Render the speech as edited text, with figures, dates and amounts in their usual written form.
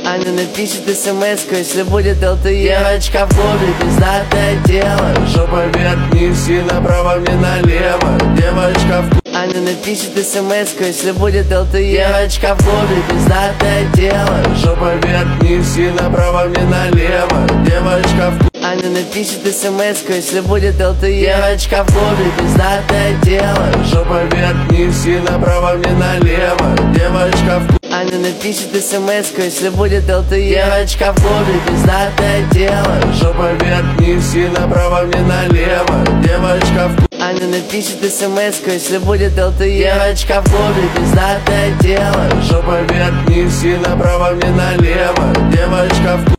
Аня напишет смс-ку, если будет ЛТЕ. Девочка в клубе, пиздатое тело, жопа вверх-вниз и направо мне налево. Девочка в клубе. Аня напишет смс-ку, если будет ЛТЕ. Девочка в клубе, пиздатое тело, жопа вверх-вниз и направо мне налево. Девочка в клубе. Аня напишет смс-ку, если будет ЛТЕ. Девочка в клубе, пиздатое тело, жопа вверх-вниз и направо мне налево. Девочка в клубе. Аня напишет смс-ку, если будет ЛТЕ. Девочка в клубе, пиздатое тело, жопа вверх-вниз и направо мне налево. Девочка в клубе. Аня напишет смс-ку, если будет ЛТЕ. Девочка в клубе, пиздатое тело, жопа вверх-вниз и направо мне налево. Девочка в клубе.